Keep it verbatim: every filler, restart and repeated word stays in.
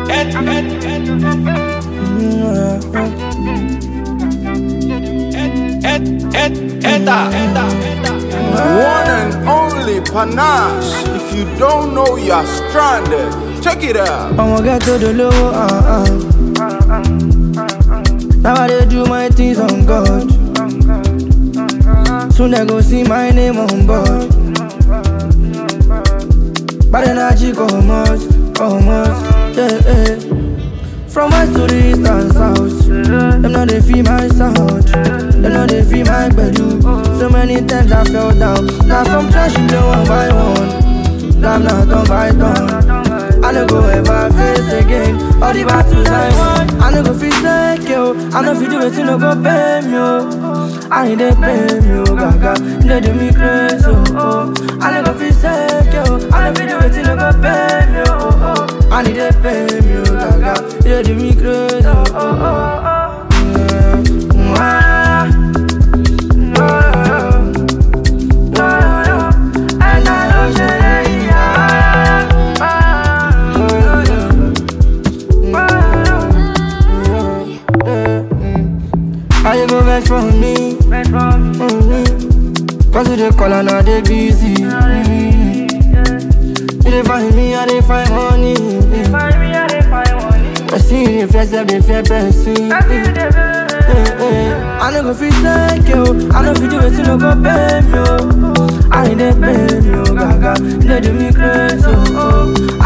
One and only Panache. If you don't know, you're stranded. Check it out. I'ma get to the low, uh, uh. Now I dey do my things on God. Soon they go see my name on board. Bad energy come out, come out, yeah, yeah. From west to the east and south, them know they feel my sound. Them know they feel my bedu. So many times I fell down. Now from trash you blow one by one. Now I'm not done by done. I don't go ever face again. All the battles I won, I don't go feel like yo. I know if you do it, you no go pay me, yo. I need to pay me, yo, gaga. They do me crazy, oh, oh. I don't go feel like yo. I know if you do it, you no go pay me, oh, oh. I need to pay me, yo, gaga. They do me crazy, oh, oh, oh, oh. How you go vex for me? Mm-hmm. Cause you dey call and I dey busy. Mm-hmm. You dey find me, I dey find money. I see you dey flex, I dey fear person. I no go feel like you. I know if you do it, you no go pay me, yo. I need to pay me, yo, gaga. They do me crazy, oh, oh.